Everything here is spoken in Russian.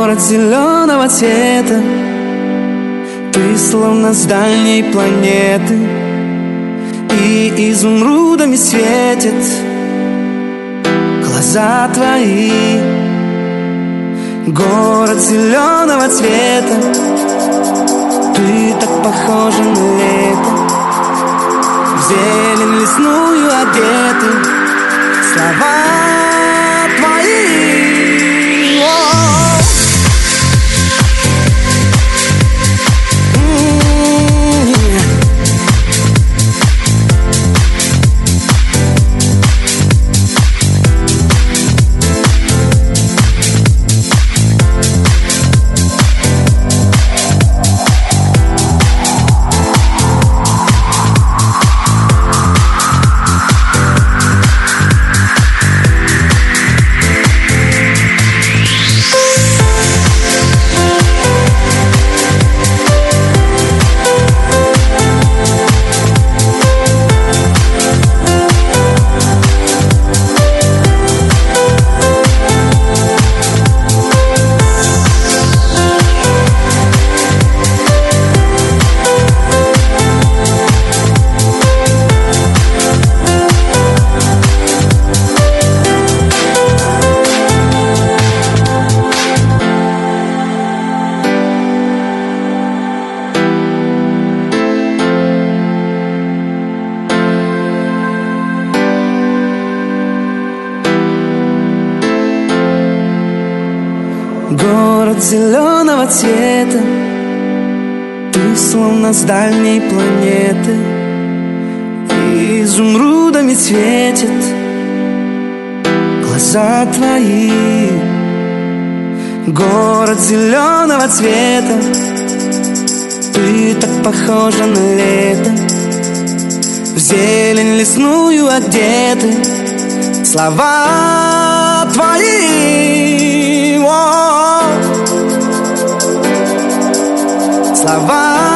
Город зеленого цвета, ты словно с дальней планеты, и изумрудами светят глаза твои. Город зеленого цвета, ты так похожа на лето, в зелень лесную одеты слова твои. Город зеленого цвета, ты словно с дальней планеты, и изумрудами светят глаза твои. Город зеленого цвета, ты так похожа на лето, в зелень лесную одеты слова твои. Слова